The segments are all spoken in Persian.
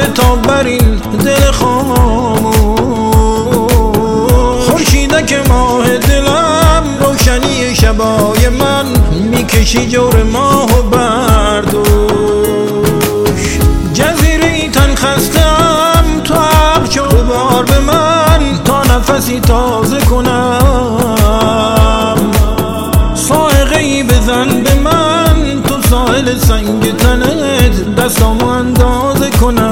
تا بر این دل خاموش. خورشیدک ماه دلم، روشنی شبای من، میکشی جور ماه و بردوش. جزیره تن خستم، تو عقل شو بار به من تا نفسی تازه کنم. صاعقه‌ای بزن به من، تو ساحل سنگ تنت دستامو اندازه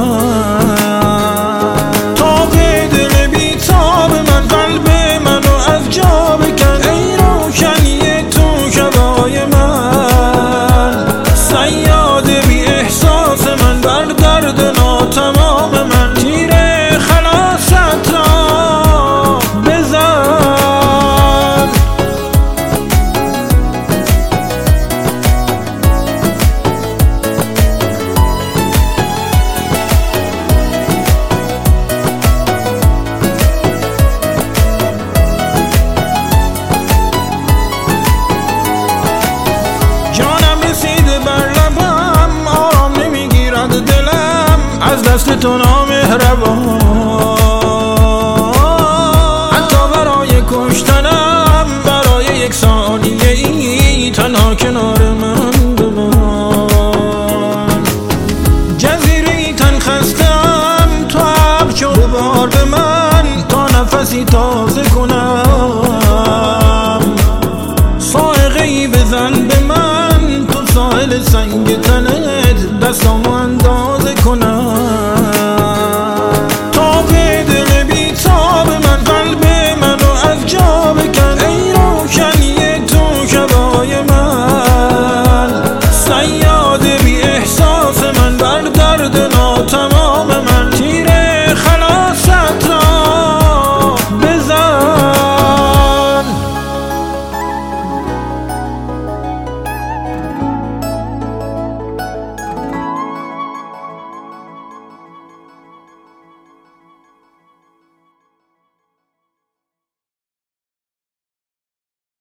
کنم. تا به دل بی‌تاب من، قلب منو از جا بکن. ای روشنی تو شبای من، صیاد بی احساس من، بر درد ناتمام من تیر خلاصت را بزن. جانم رسیده بر لبم، آرام نمیگیرد دلم از دست تو نامهربان. حتی برای کشتنم، برای یک ثانیه ای تنها کنار من بمان. جزیره تن خستم، تو عقل شو بار به من تا نفسی تا